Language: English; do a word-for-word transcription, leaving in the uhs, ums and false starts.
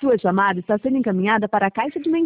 Sua chamada está sendo encaminhada para a caixa de